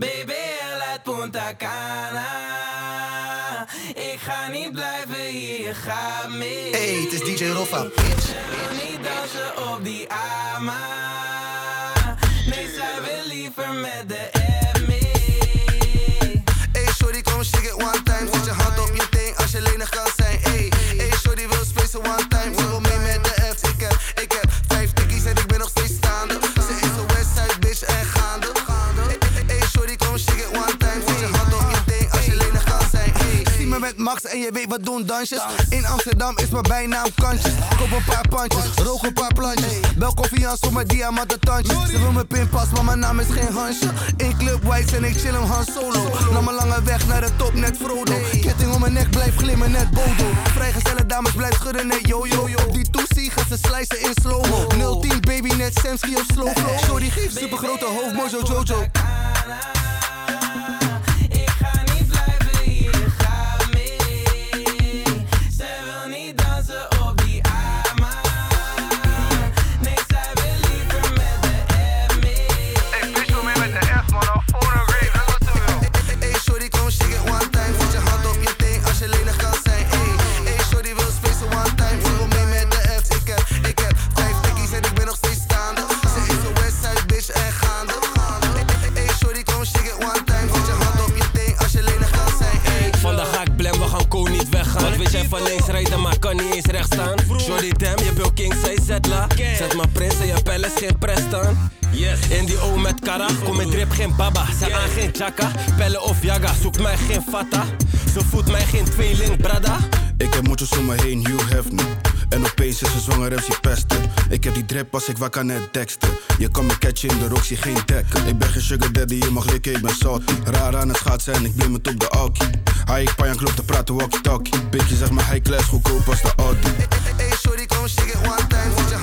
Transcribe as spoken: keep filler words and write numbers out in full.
Baby, uit Punta Cana. Ik ga niet blijven hier, je gaat mee. Hey, het is D J Roffa, bitch. Ze wil niet dansen op die ama. Nee, zij wil liever met de M mee. Hey, shorty, kom shake it one time. Zet je hand op je ding als je lenig kan zijn. Hey, hey, shorty wil spacen one time. Ze wil mee met de F. Ik heb, ik heb vijf tikkies en ik ben nog steeds staande. Ze is een Westside bitch en gaande. Hey, hey, shorty, kom shake it one time. Zet je hand op je ding als je lenig kan zijn. Hey, zie me met Max en je weet wat doen dansjes. In Amsterdam is mijn bijnaam Kantjes. Koop een paar pandjes, rook een paar plantjes. Bel Confiance voor mijn diamanten tandjes. Ze wil mijn pinpas, maar mijn naam is geen Hansje. In Club Whites en ik chill hem Han Solo. Nam een lange weg naar de top, net Frodo. Ketting om mijn nek, blijf glimmen, net Bodo. Vrijgezelle dames, blijf schudden, net yo-yo. Op die toesie gaat ze slicen in slow-mo. nul tien baby, net Samsky op slow flow. Shorty geeft supergrote hoofd, mojo Jojo. Ik ga niet blijven hier, je gaat mee. Zij wil niet dansen op die ama. Nee, zij wil liever met de M mee. Hey, bitch wil mee met de F, man, al voor een rave, dat is wat ze wil. Hey, shorty, kom shake it one time. Zet je hand op je ding als je lenig kan zijn. Hey, hey, shorty wil spacen one time. Ze wil mee met de F. Ik heb, ik heb vijf tikkies en ik ben nog steeds staande. Ze is een Westside bitch en gaande. Hey, hey, shorty, kom shake it one time. Zet je hand op je ding als je lenig kan zijn. Hey. Vandaag ga ik blem, we gaan ko niet weggaan. Wat weet jij van links rijden, maar kan niet eens recht staan. Shorty damn, je wil king, zij zetla. Zet maar prins en je pelle is geen prest aan. Yes. In die O met kara, kom met drip geen baba. Zij aan geen chaka, pelle of jaga, zoekt mij geen fata. Ze voedt mij geen tweeling, brada. Ik heb moedjes om me heen, Hugh Hefner. En opeens is ze zwanger en ze pesten. Ik heb die drip als ik wakker net Dexter. Je kan me catchen in de Roxy, geen dekken. Ik ben geen sugar daddy, je mag likken, ik ben salty. Raar aan het schaatsen en ik blim het op de alkie. Hi, ik paai aan klop te praten walkie-talkie. Beetje zeg maar high class, goedkoop als de Audi. Hey, shorty, kom shake it one time. Zet je